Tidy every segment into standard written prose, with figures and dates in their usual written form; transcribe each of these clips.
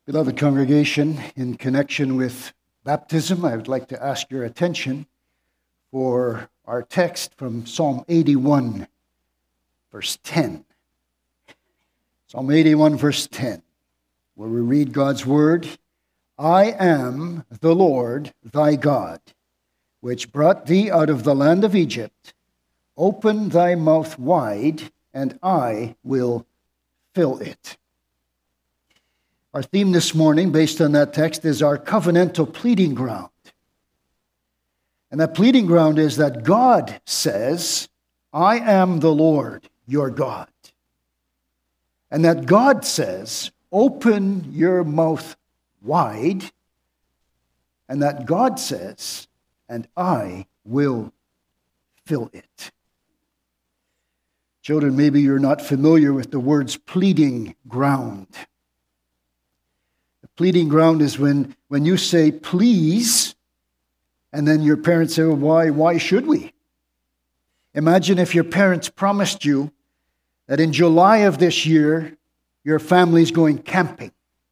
Beloved congregation, in connection with baptism, I would like to ask your attention for our text from Psalm 81, verse 10. Psalm 81, verse 10, where we read God's word, I am the Lord thy God, which brought thee out of the land of Egypt. Open thy mouth wide, and I will fill it. Our theme this morning, based on that text, is our covenantal pleading ground. And that pleading ground is that God says, I am the Lord, your God. And that God says, open your mouth wide. And that God says, and I will fill it. Children, maybe you're not familiar with the words pleading ground. Pleading ground is when you say, please, and then your parents say, well, why should we? Imagine if your parents promised you that in July of this year, your family's going camping.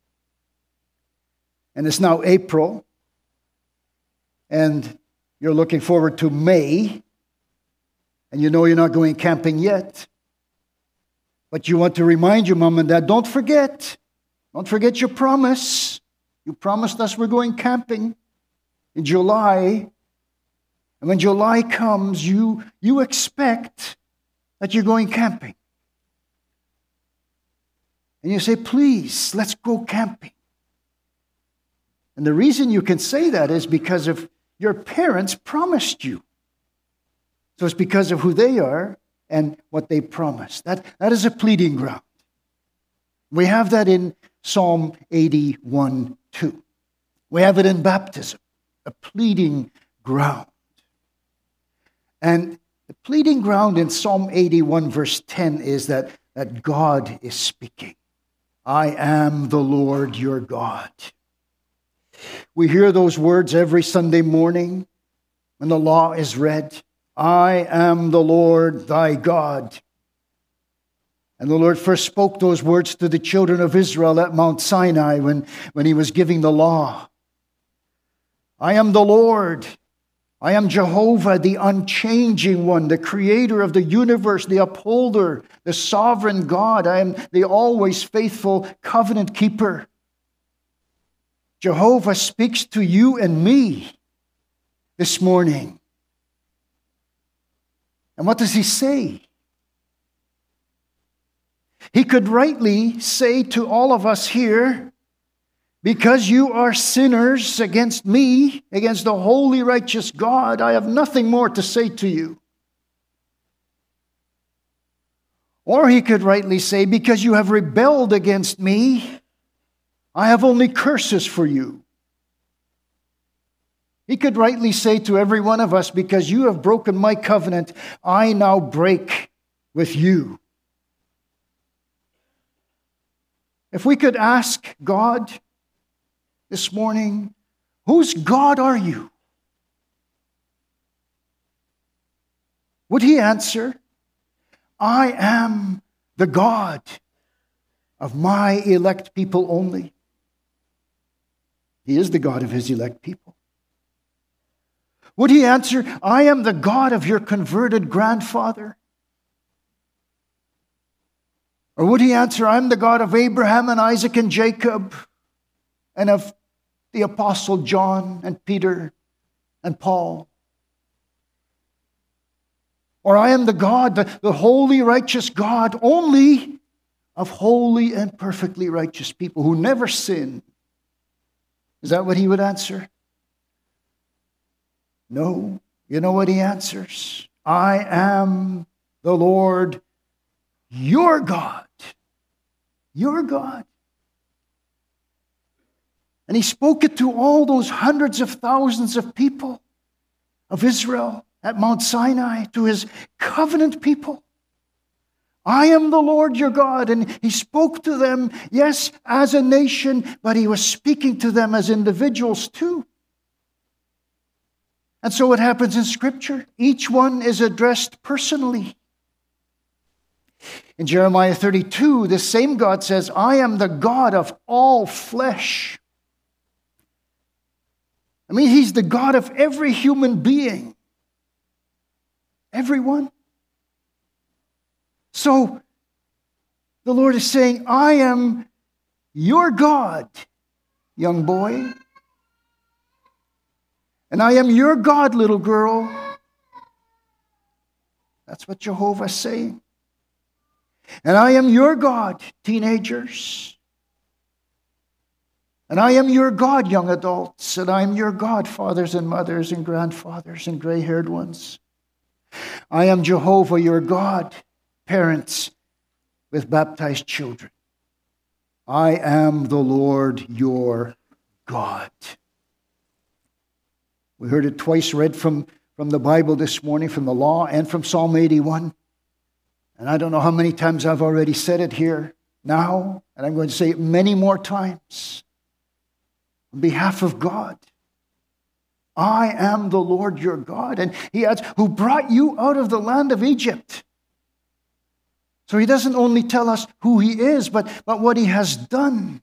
And it's now April, and you're looking forward to May, and you know you're not going camping yet. But you want to remind your mom and dad, don't forget your promise. You promised us we're going camping in July. And when July comes, you expect that you're going camping. And you say, please, let's go camping. And the reason you can say that is because of your parents promised you. So it's because of who they are and what they promised. That is a pleading ground. We have that in Psalm 81:2. We have it in baptism, a pleading ground. And the pleading ground in Psalm 81 verse 10 is that God is speaking. I am the Lord your God. We hear those words every Sunday morning when the law is read. I am the Lord thy God. And the Lord first spoke those words to the children of Israel at Mount Sinai when he was giving the law. I am the Lord. I am Jehovah, the unchanging one, the creator of the universe, the upholder, the sovereign God. I am the always faithful covenant keeper. Jehovah speaks to you and me this morning. And what does he say? He could rightly say to all of us here, because you are sinners against me, against the holy, righteous God, I have nothing more to say to you. Or he could rightly say, because you have rebelled against me, I have only curses for you. He could rightly say to every one of us, because you have broken my covenant, I now break with you. If we could ask God this morning, whose God are you? Would he answer, I am the God of my elect people only. He is the God of his elect people. Would he answer, I am the God of your converted grandfather? Or would he answer, I'm the God of Abraham and Isaac and Jacob and of the Apostle John and Peter and Paul? Or I am the God, the holy, righteous God, only of holy and perfectly righteous people who never sin. Is that what he would answer? No. You know what he answers? I am the Lord your God. Your God. And he spoke it to all those hundreds of thousands of people of Israel at Mount Sinai, to his covenant people. I am the Lord your God. And he spoke to them, yes, as a nation, but he was speaking to them as individuals too. And so it happens in Scripture. Each one is addressed personally. In Jeremiah 32, this same God says, I am the God of all flesh. I mean, he's the God of every human being. Everyone. So, the Lord is saying, I am your God, young boy. And I am your God, little girl. That's what Jehovah is saying. And I am your God, teenagers. And I am your God, young adults. And I am your God, fathers and mothers and grandfathers and gray-haired ones. I am Jehovah, your God, parents with baptized children. I am the Lord, your God. We heard it twice read from the Bible this morning, from the law and from Psalm 81. And I don't know how many times I've already said it here now, and I'm going to say it many more times. On behalf of God, I am the Lord your God. And he adds, who brought you out of the land of Egypt. So he doesn't only tell us who he is, but what he has done.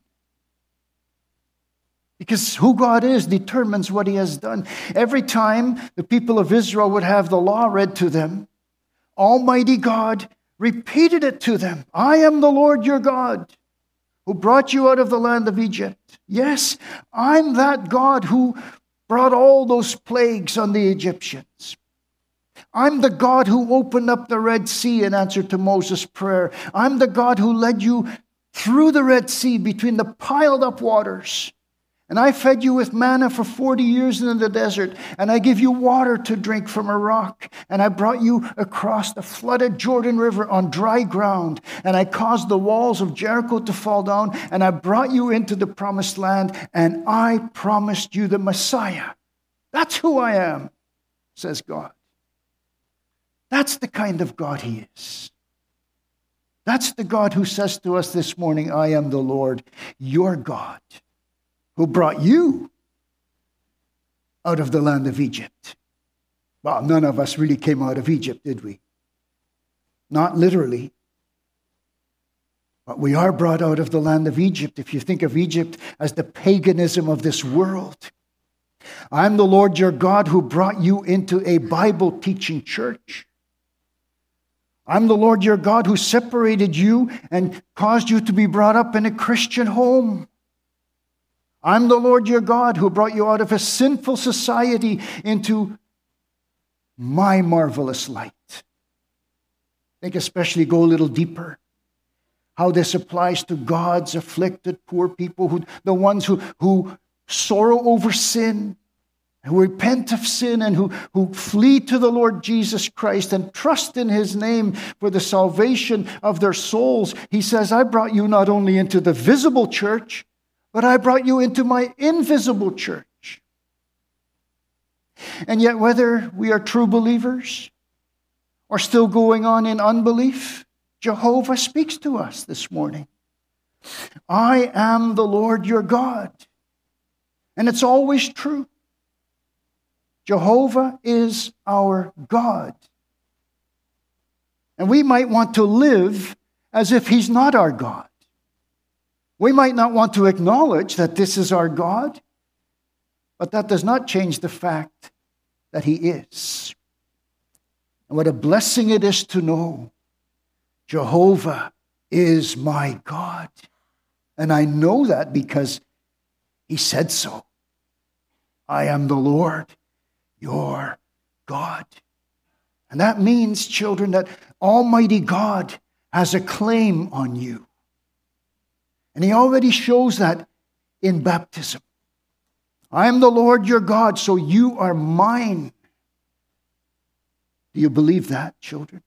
Because who God is determines what he has done. Every time the people of Israel would have the law read to them, Almighty God repeated it to them. I am the Lord your God who brought you out of the land of Egypt. Yes, I'm that God who brought all those plagues on the Egyptians. I'm the God who opened up the Red Sea in answer to Moses' prayer. I'm the God who led you through the Red Sea between the piled up waters. And I fed you with manna for 40 years in the desert. And I give you water to drink from a rock. And I brought you across the flooded Jordan River on dry ground. And I caused the walls of Jericho to fall down. And I brought you into the promised land. And I promised you the Messiah. That's who I am, says God. That's the kind of God he is. That's the God who says to us this morning, I am the Lord, your God, who brought you out of the land of Egypt. Well, none of us really came out of Egypt, did we? Not literally. But we are brought out of the land of Egypt, if you think of Egypt as the paganism of this world. I'm the Lord your God who brought you into a Bible-teaching church. I'm the Lord your God who separated you and caused you to be brought up in a Christian home. I'm the Lord your God who brought you out of a sinful society into my marvelous light. I think especially go a little deeper. How this applies to God's afflicted poor people, the ones who sorrow over sin, who repent of sin, and who flee to the Lord Jesus Christ and trust in his name for the salvation of their souls. He says, I brought you not only into the visible church, but I brought you into my invisible church. And yet, whether we are true believers or still going on in unbelief, Jehovah speaks to us this morning. I am the Lord your God. And it's always true. Jehovah is our God. And we might want to live as if he's not our God. We might not want to acknowledge that this is our God, but that does not change the fact that he is. And what a blessing it is to know Jehovah is my God. And I know that because he said so. I am the Lord, your God. And that means, children, that Almighty God has a claim on you. And he already shows that in baptism. I am the Lord your God, so you are mine. Do you believe that, children?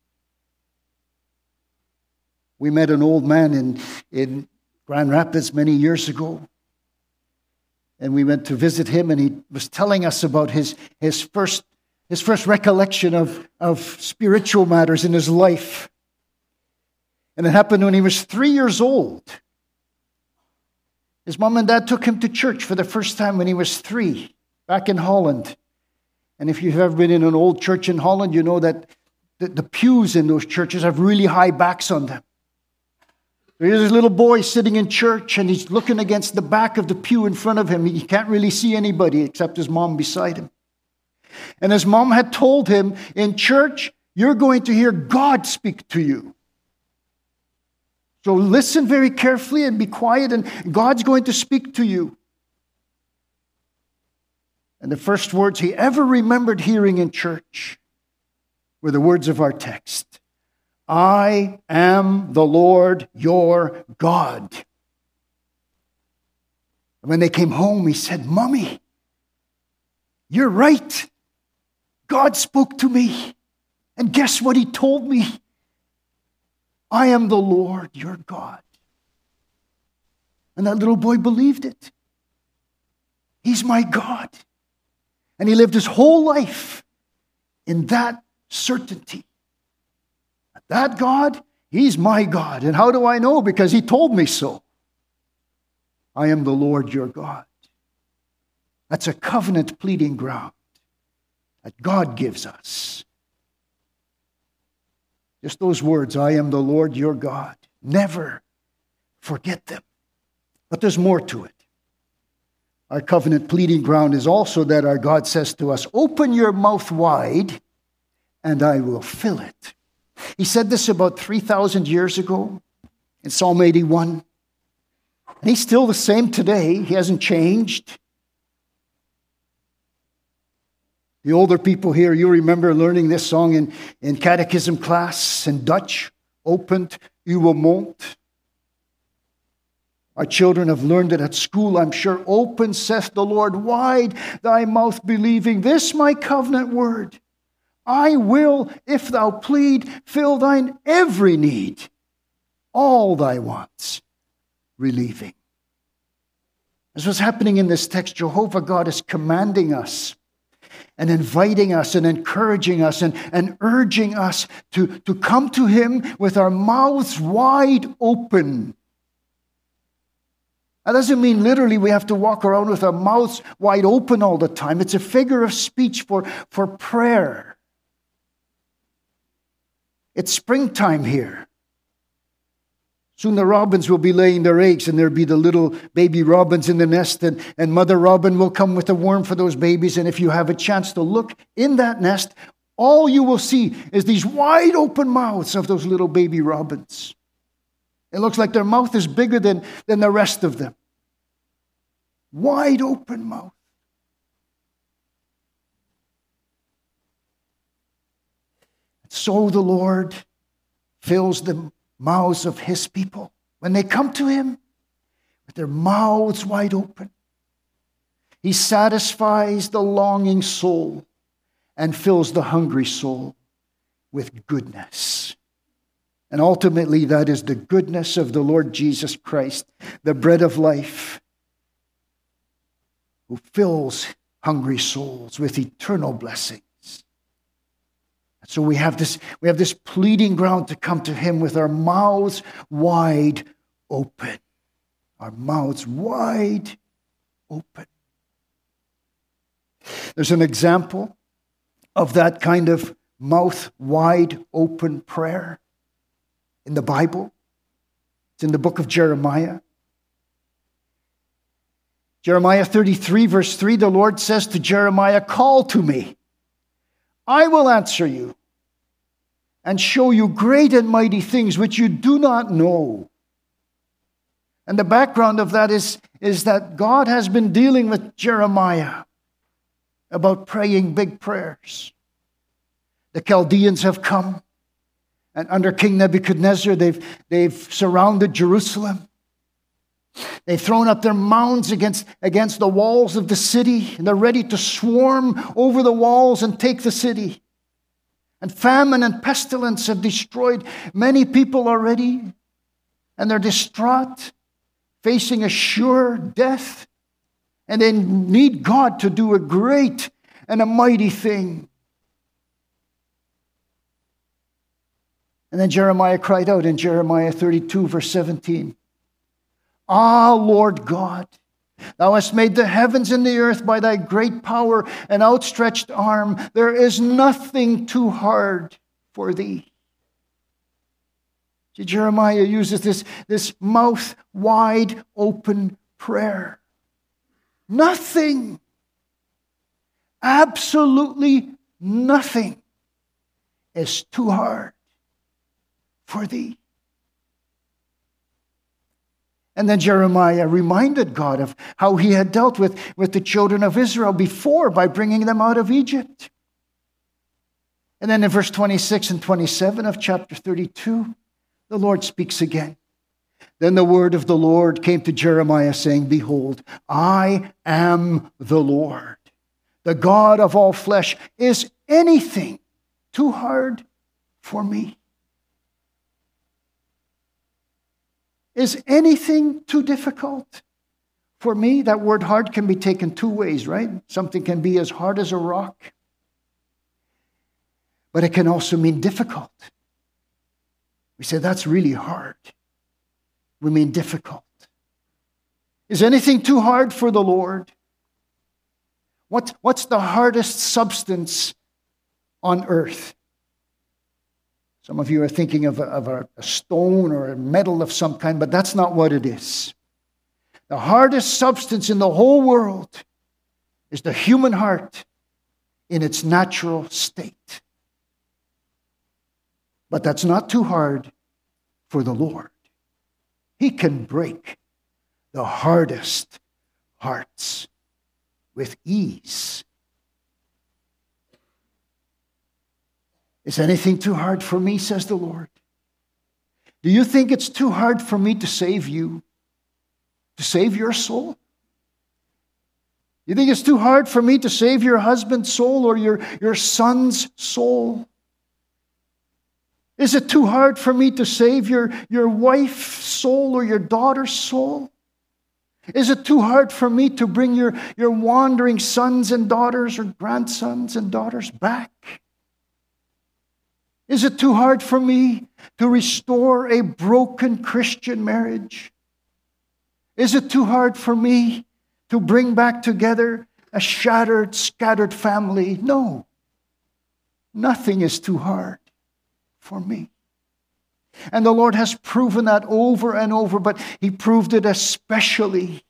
We met an old man in Grand Rapids many years ago. And we went to visit him, and he was telling us about his first recollection of spiritual matters in his life. And it happened when he was 3 years old. His mom and dad took him to church for the first time when he was 3, back in Holland. And if you've ever been in an old church in Holland, you know that the pews in those churches have really high backs on them. There's this little boy sitting in church, and he's looking against the back of the pew in front of him. He can't really see anybody except his mom beside him. And his mom had told him, in church, you're going to hear God speak to you. So listen very carefully and be quiet, and God's going to speak to you. And the first words he ever remembered hearing in church were the words of our text. I am the Lord your God. And when they came home, he said, Mommy, you're right. God spoke to me. And guess what he told me? I am the Lord your God. And that little boy believed it. He's my God. And he lived his whole life in that certainty. That God, he's my God. And how do I know? Because he told me so. I am the Lord your God. That's a covenant pleading ground that God gives us. Just those words, I am the Lord your God. Never forget them. But there's more to it. Our covenant pleading ground is also that our God says to us, open your mouth wide and I will fill it. He said this about 3,000 years ago in Psalm 81. And he's still the same today. He hasn't changed. The older people here, you remember learning this song in catechism class in Dutch. Opent uw mond. Our children have learned it at school, I'm sure. Open, saith the Lord, wide thy mouth, believing this my covenant word. I will, if thou plead, fill thine every need, all thy wants, relieving. As what's happening in this text, Jehovah God is commanding us and inviting us and encouraging us and urging us to come to him with our mouths wide open. That doesn't mean literally we have to walk around with our mouths wide open all the time. It's a figure of speech for prayer. It's springtime here. Soon the robins will be laying their eggs, and there'll be the little baby robins in the nest, and Mother Robin will come with a worm for those babies. And if you have a chance to look in that nest, all you will see is these wide open mouths of those little baby robins. It looks like their mouth is bigger than the rest of them. Wide open mouth. So the Lord fills the mouths of his people when they come to him with their mouths wide open. He satisfies the longing soul and fills the hungry soul with goodness. And ultimately, that is the goodness of the Lord Jesus Christ, the bread of life, who fills hungry souls with eternal blessings. So we have this pleading ground to come to him with our mouths wide open. Our mouths wide open. There's an example of that kind of mouth wide open prayer in the Bible. It's in the book of Jeremiah. Jeremiah 33 verse 3, the Lord says to Jeremiah, call to me. I will answer you and show you great and mighty things which you do not know. And the background of that is that God has been dealing with Jeremiah about praying big prayers. The Chaldeans have come, and under King Nebuchadnezzar, they've surrounded Jerusalem. They've thrown up their mounds against the walls of the city, and they're ready to swarm over the walls and take the city. And famine and pestilence have destroyed many people already, and they're distraught, facing a sure death, and they need God to do a great and a mighty thing. And then Jeremiah cried out in Jeremiah 32, verse 17, Ah, Lord God, thou hast made the heavens and the earth by thy great power and outstretched arm. There is nothing too hard for thee. See, Jeremiah uses this mouth wide open prayer. Nothing, absolutely nothing is too hard for thee. And then Jeremiah reminded God of how he had dealt with the children of Israel before by bringing them out of Egypt. And then in verse 26 and 27 of chapter 32, the Lord speaks again. Then the word of the Lord came to Jeremiah, saying, Behold, I am the Lord, the God of all flesh. Is anything too hard for me? Is anything too difficult for me? That word hard can be taken two ways, right? Something can be as hard as a rock, but it can also mean difficult. We say that's really hard. We mean difficult. Is anything too hard for the Lord? What's the hardest substance on earth? Some of you are thinking of a stone or a metal of some kind, but that's not what it is. The hardest substance in the whole world is the human heart in its natural state. But that's not too hard for the Lord. He can break the hardest hearts with ease. Is anything too hard for me, says the Lord? Do you think it's too hard for me to save you? To save your soul? You think it's too hard for me to save your husband's soul or your son's soul? Is it too hard for me to save your wife's soul or your daughter's soul? Is it too hard for me to bring your wandering sons and daughters or grandsons and daughters back? Is it too hard for me to restore a broken Christian marriage? Is it too hard for me to bring back together a shattered, scattered family? No. Nothing is too hard for me. And the Lord has proven that over and over, but He proved it especially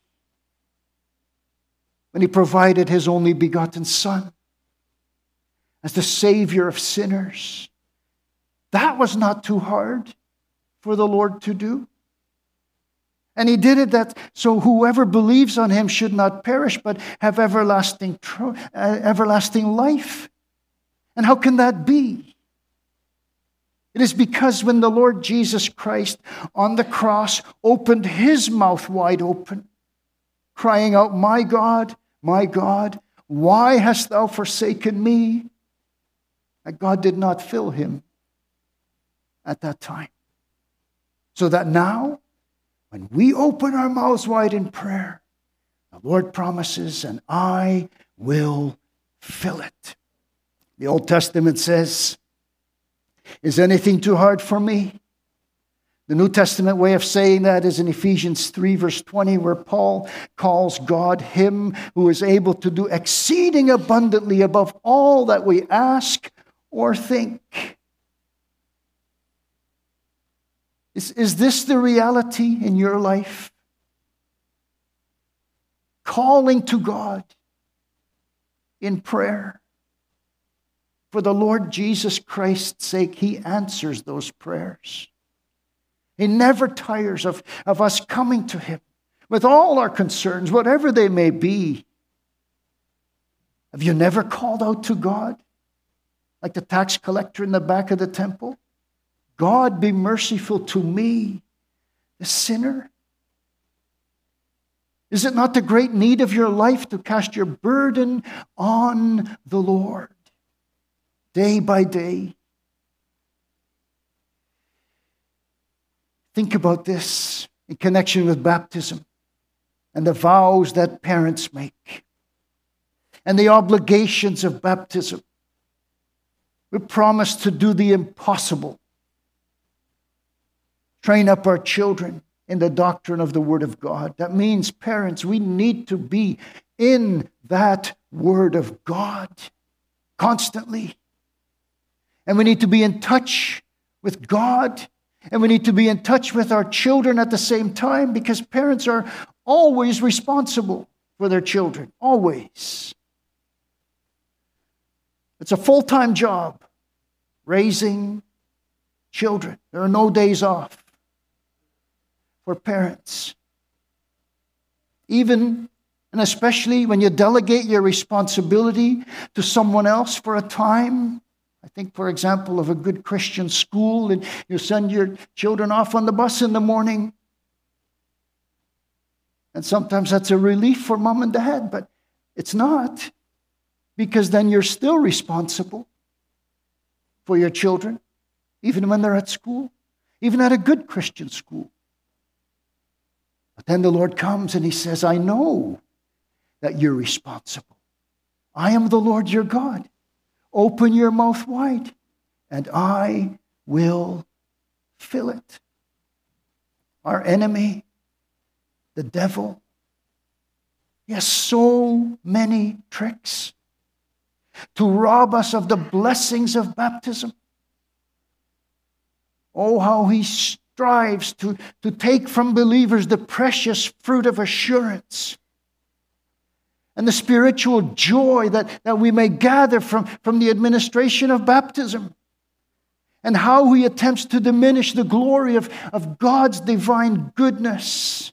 when He provided His only begotten Son as the Savior of sinners. That was not too hard for the Lord to do. And He did it that so whoever believes on Him should not perish, but have everlasting life. And how can that be? It is because when the Lord Jesus Christ on the cross opened His mouth wide open, crying out, my God, why hast thou forsaken me? That God did not fill Him at that time. So that now, when we open our mouths wide in prayer, the Lord promises, and I will fill it. The Old Testament says, is anything too hard for me? The New Testament way of saying that is in Ephesians 3 verse 20, where Paul calls God Him who is able to do exceeding abundantly above all that we ask or think. Is this the reality in your life? Calling to God in prayer. For the Lord Jesus Christ's sake, He answers those prayers. He never tires of us coming to Him with all our concerns, whatever they may be. Have you never called out to God like the tax collector in the back of the temple? God, be merciful to me, the sinner. Is it not the great need of your life to cast your burden on the Lord day by day? Think about this in connection with baptism and the vows that parents make and the obligations of baptism. We promise to do the impossible. Train up our children in the doctrine of the Word of God. That means, parents, we need to be in that Word of God constantly. And we need to be in touch with God. And we need to be in touch with our children at the same time, because parents are always responsible for their children. Always. It's a full-time job, raising children. There are no days off for parents. Even and especially when you delegate your responsibility to someone else for a time. I think, for example, of a good Christian school, and you send your children off on the bus in the morning. And sometimes that's a relief for mom and dad, but it's not, because then you're still responsible for your children, even when they're at school, even at a good Christian school. But then the Lord comes and he says, I know that you're responsible. I am the Lord your God. Open your mouth wide, and I will fill it. Our enemy, the devil, he has so many tricks to rob us of the blessings of baptism. Oh, how he strives to take from believers the precious fruit of assurance and the spiritual joy that we may gather from the administration of baptism, and how he attempts to diminish the glory of God's divine goodness.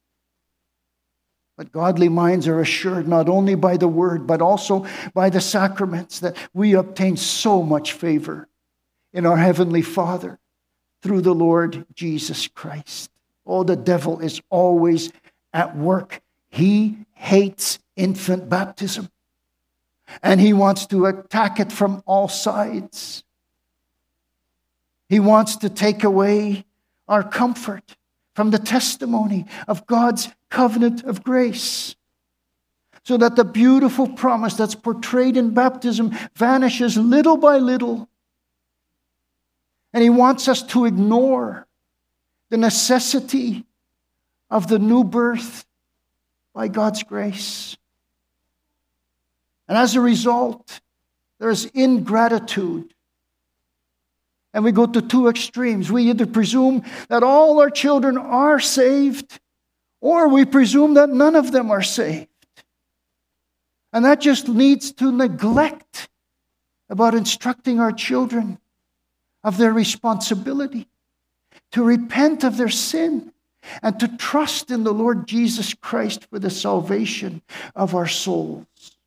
But godly minds are assured not only by the word, but also by the sacraments, that we obtain so much favor in our Heavenly Father through the Lord Jesus Christ. Oh, the devil is always at work. He hates infant baptism, and he wants to attack it from all sides. He wants to take away our comfort from the testimony of God's covenant of grace, so that the beautiful promise that's portrayed in baptism vanishes little by little. And he wants us to ignore the necessity of the new birth by God's grace. And as a result, there's ingratitude. And we go to two extremes. We either presume that all our children are saved, or we presume that none of them are saved. And that just leads to neglect about instructing our children of their responsibility to repent of their sin and to trust in the Lord Jesus Christ for the salvation of our souls.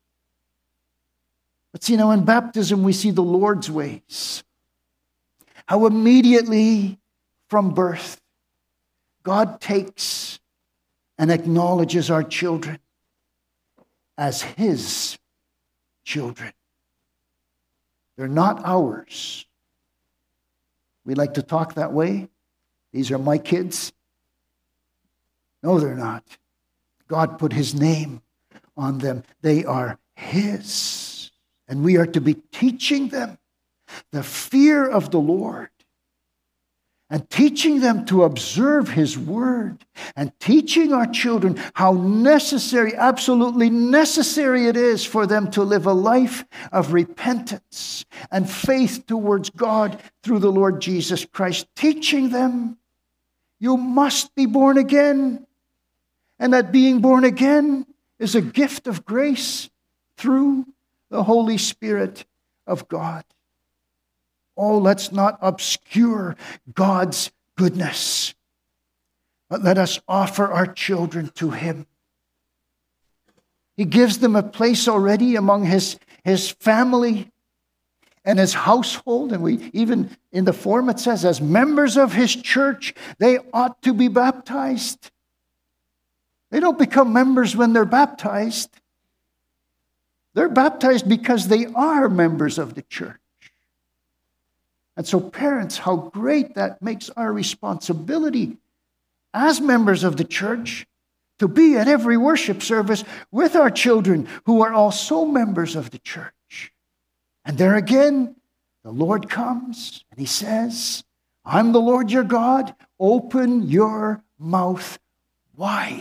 But see, now in baptism we see the Lord's ways. How immediately from birth, God takes and acknowledges our children as his children. They're not ours. We like to talk that way. These are my kids. No, they're not. God put his name on them. They are his. And we are to be teaching them the fear of the Lord, and teaching them to observe his word, and teaching our children how necessary, absolutely necessary it is for them to live a life of repentance and faith towards God through the Lord Jesus Christ. Teaching them, you must be born again, and that being born again is a gift of grace through the Holy Spirit of God. Oh, let's not obscure God's goodness, but let us offer our children to him. He gives them a place already among his family and his household. And we even in the form it says, as members of his church, they ought to be baptized. They don't become members when they're baptized. They're baptized because they are members of the church. And so, parents, how great that makes our responsibility as members of the church to be at every worship service with our children who are also members of the church. And there again, the Lord comes and he says, I'm the Lord your God. Open your mouth wide.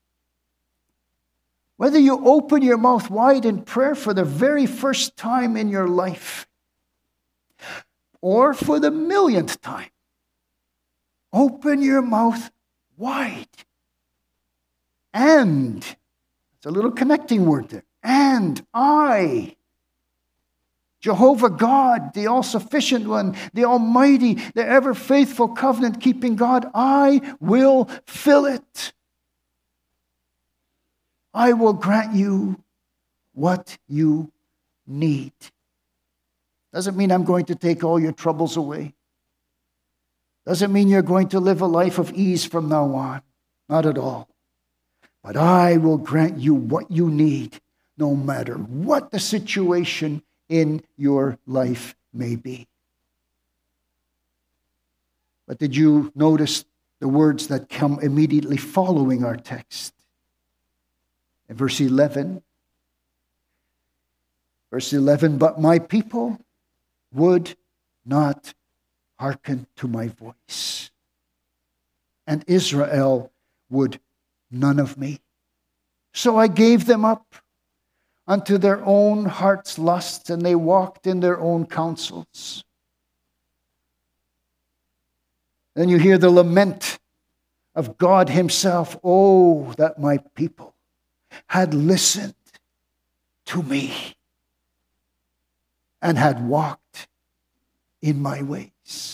Whether you open your mouth wide in prayer for the very first time in your life, or for the millionth time, open your mouth wide. And, it's a little connecting word there, and I, Jehovah God, the all-sufficient one, the almighty, the ever-faithful covenant-keeping God, I will fill it. I will grant you what you need. Doesn't mean I'm going to take all your troubles away. Doesn't mean you're going to live a life of ease from now on. Not at all. But I will grant you what you need, no matter what the situation in your life may be. But did you notice the words that come immediately following our text? In verse 11, but my people would not hearken to my voice, and Israel would none of me. So I gave them up unto their own heart's lusts, and they walked in their own counsels. Then you hear the lament of God himself. Oh, that my people had listened to me and had walked in my ways.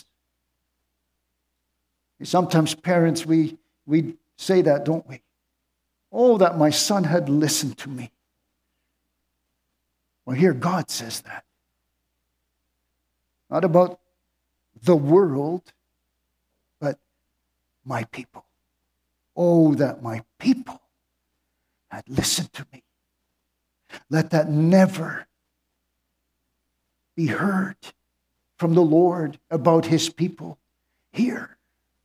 Sometimes parents, we say that, don't we? Oh, that my son had listened to me. Well, here God says that. Not about the world, but my people. Oh, that my people had listened to me. Let that never be heard from the Lord about his people here.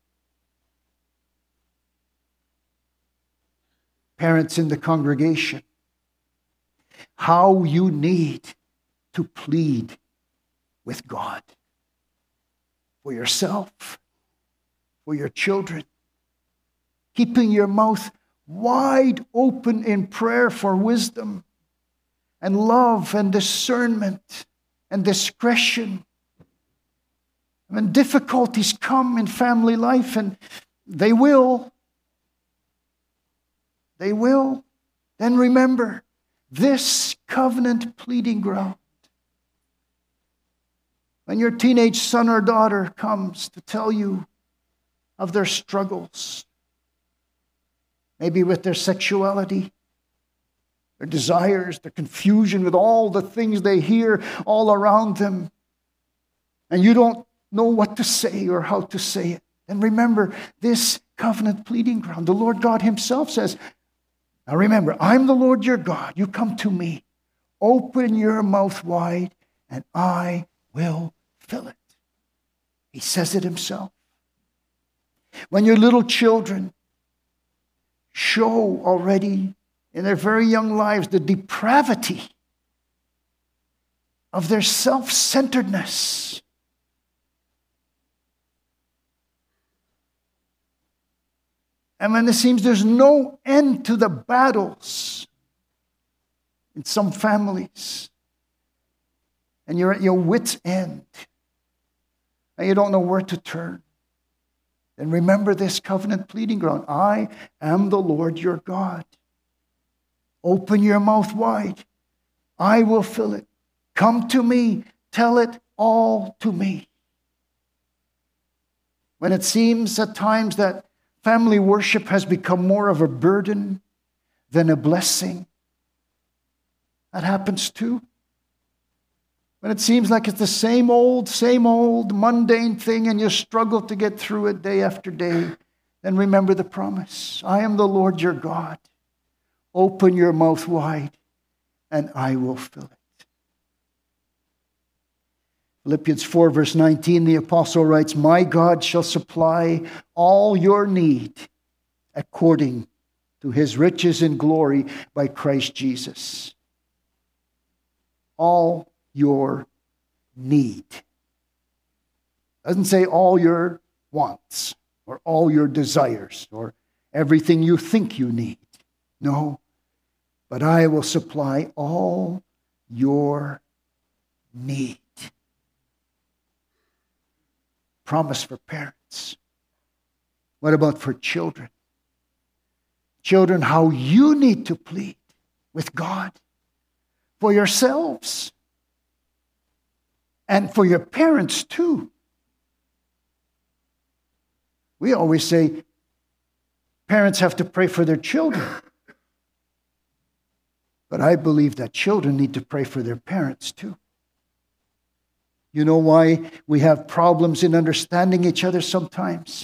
Parents in the congregation, how you need to plead with God for yourself, for your children, keeping your mouth wide open in prayer for wisdom and love and discernment and discretion. When difficulties come in family life, and they will, then remember this covenant pleading ground. When your teenage son or daughter comes to tell you of their struggles, maybe with their sexuality, their desires, their confusion with all the things they hear all around them, and you don't know what to say or how to say it, then remember this covenant pleading ground. The Lord God himself says, now remember, I'm the Lord your God. You come to me. Open your mouth wide, and I will fill it. He says it himself. When your little children show already in their very young lives the depravity of their self-centeredness, and when it seems there's no end to the battles in some families, and you're at your wit's end, and you don't know where to turn, then remember this covenant pleading ground. I am the Lord your God. Open your mouth wide. I will fill it. Come to me. Tell it all to me. When it seems at times that family worship has become more of a burden than a blessing, that happens too. When it seems like it's the same old mundane thing and you struggle to get through it day after day, then remember the promise. I am the Lord your God. Open your mouth wide and I will fill it. Philippians 4 verse 19, the apostle writes, my God shall supply all your need according to his riches in glory by Christ Jesus. All your need. Doesn't say all your wants or all your desires or everything you think you need. No, but I will supply all your need. promise for parents? What about for children? Children, how you need to plead with God for yourselves and for your parents too. We always say parents have to pray for their children. But I believe that children need to pray for their parents too. You know why we have problems in understanding each other sometimes?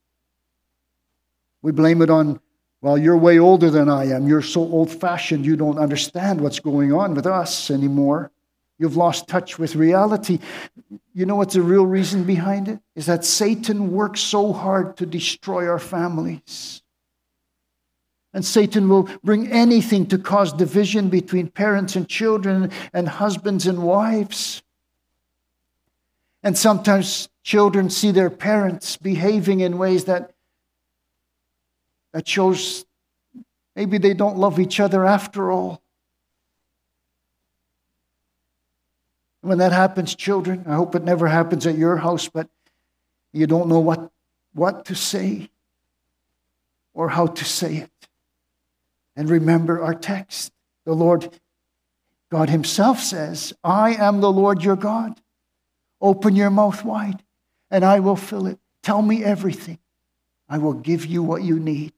We blame it on, well, you're way older than I am. You're so old-fashioned, you don't understand what's going on with us anymore. You've lost touch with reality. You know what's the real reason behind it? Is that Satan works so hard to destroy our families. And Satan will bring anything to cause division between parents and children and husbands and wives. And sometimes children see their parents behaving in ways that shows maybe they don't love each other after all. When that happens, children, I hope it never happens at your house, but you don't know what to say or how to say it. And remember our text. The Lord, God Himself says, I am the Lord your God. Open your mouth wide, and I will fill it. Tell me everything. I will give you what you need.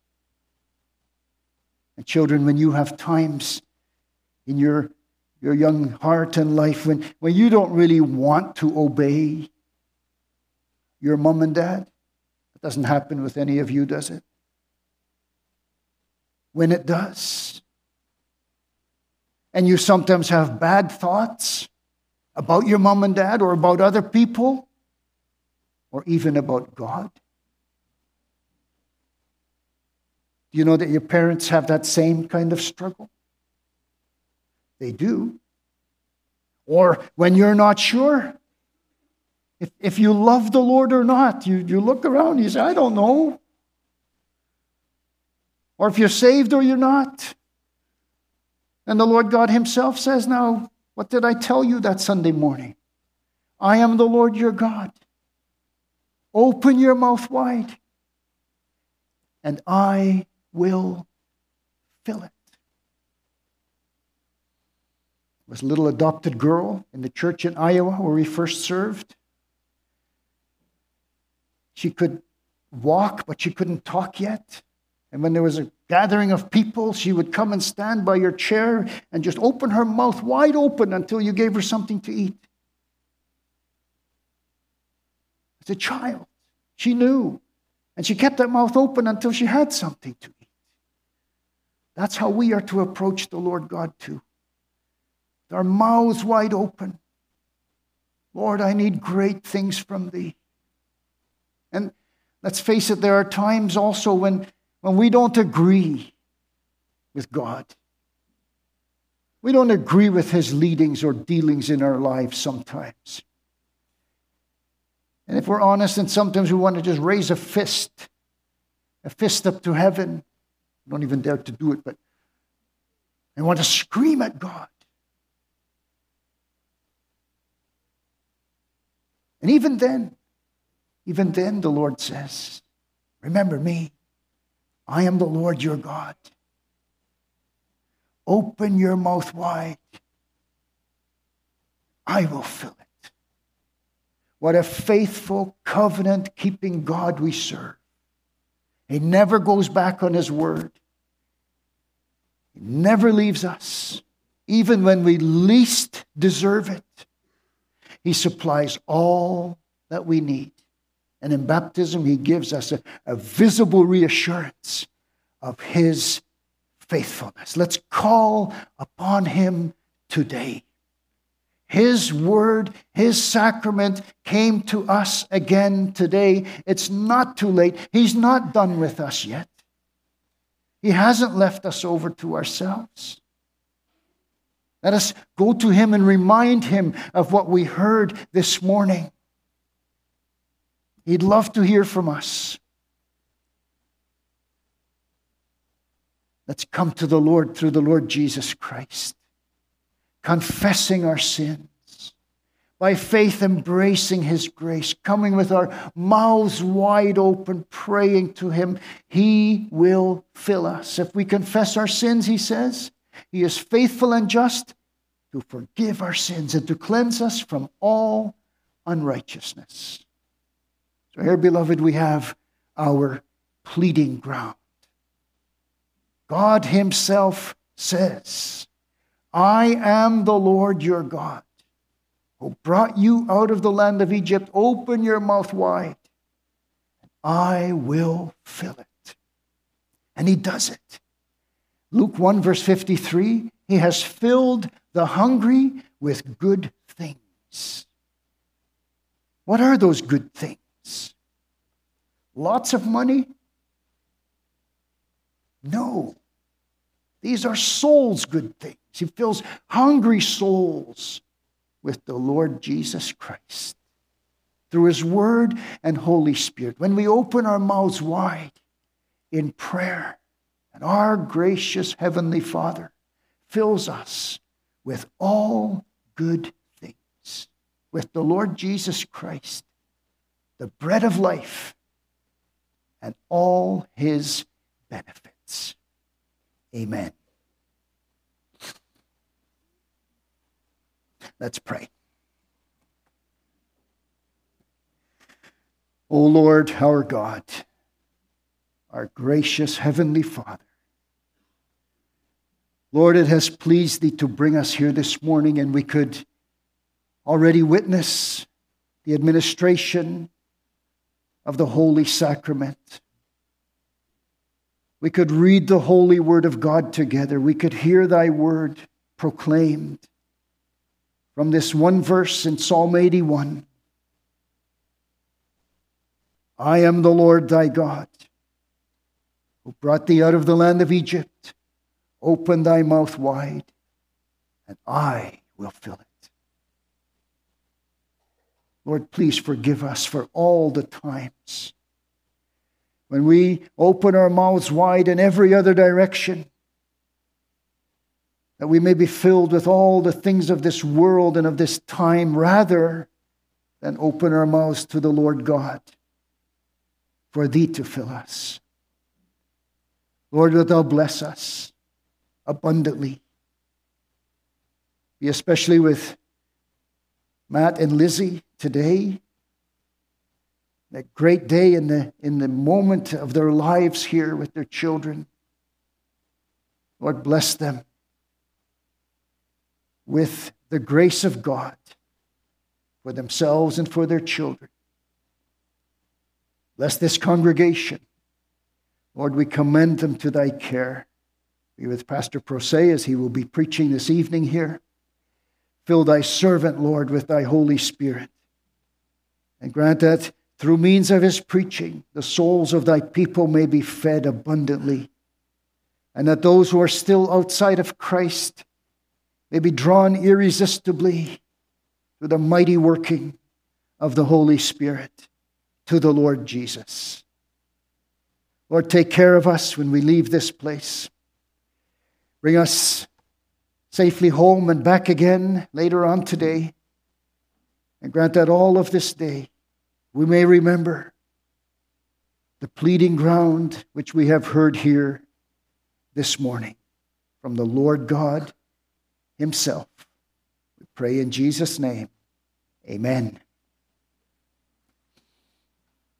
And children, when you have times in your young heart and life when you don't really want to obey your mom and dad, it doesn't happen with any of you, does it? When it does, and you sometimes have bad thoughts about your mom and dad or about other people or even about God. Do you know that your parents have that same kind of struggle? They do. Or when you're not sure if you love the Lord or not, you look around and you say, I don't know. Or if you're saved or you're not. And the Lord God Himself says, now, what did I tell you that Sunday morning? I am the Lord your God. Open your mouth wide, and I will fill it. There was a little adopted girl in the church in Iowa where we first served. She could walk, but she couldn't talk yet. And when there was a gathering of people, she would come and stand by your chair and just open her mouth wide open until you gave her something to eat. As a child, she knew. And she kept that mouth open until she had something to eat. That's how we are to approach the Lord God too. With our mouths wide open. Lord, I need great things from Thee. And let's face it, there are times also when we don't agree with God. We don't agree with His leadings or dealings in our lives sometimes. And if we're honest, and sometimes we want to just raise a fist up to heaven. I don't even dare to do it, but I want to scream at God. And even then, the Lord says, remember me. I am the Lord your God. Open your mouth wide. I will fill it. What a faithful, covenant-keeping God we serve. He never goes back on His word. He never leaves us, even when we least deserve it. He supplies all that we need. And in baptism, He gives us a visible reassurance of His faithfulness. Let's call upon Him today. His word, His sacrament came to us again today. It's not too late. He's not done with us yet. He hasn't left us over to ourselves. Let us go to Him and remind Him of what we heard this morning. He'd love to hear from us. Let's come to the Lord through the Lord Jesus Christ, confessing our sins, by faith embracing His grace, coming with our mouths wide open, praying to Him, He will fill us. If we confess our sins, He says, He is faithful and just to forgive our sins and to cleanse us from all unrighteousness. So here, beloved, we have our pleading ground. God Himself says, I am the Lord your God, who brought you out of the land of Egypt. Open your mouth wide, and I will fill it. And He does it. Luke 1 verse 53, He has filled the hungry with good things. What are those good things? Lots of money? No. These are souls' good things. He fills hungry souls with the Lord Jesus Christ through His Word and Holy Spirit. When we open our mouths wide in prayer, and our gracious Heavenly Father fills us with all good things, with the Lord Jesus Christ, the bread of life, and all His benefits. Amen. Let's pray. O Lord, our God, our gracious Heavenly Father, Lord, it has pleased Thee to bring us here this morning, and we could already witness the administration of the Holy Sacrament. We could read the holy Word of God together. We could hear Thy Word proclaimed from this one verse in Psalm 81. I am the Lord thy God, who brought thee out of the land of Egypt. Open thy mouth wide, and I will fill it. Lord, please forgive us for all the times when we open our mouths wide in every other direction, that we may be filled with all the things of this world and of this time, rather than open our mouths to the Lord God for Thee to fill us. Lord, wilt Thou bless us abundantly. Be especially with Matt and Lizzie today. That great day in the moment of their lives here with their children. Lord, bless them with the grace of God for themselves and for their children. Bless this congregation. Lord, we commend them to Thy care. Be with Pastor Prosay as he will be preaching this evening here. Fill Thy servant, Lord, with Thy Holy Spirit. And grant that through means of his preaching, the souls of Thy people may be fed abundantly. And that those who are still outside of Christ may be drawn irresistibly to the mighty working of the Holy Spirit, to the Lord Jesus. Lord, take care of us when we leave this place. Bring us safely home and back again later on today. And grant that all of this day we may remember the pleading ground which we have heard here this morning from the Lord God Himself. We pray in Jesus' name. Amen.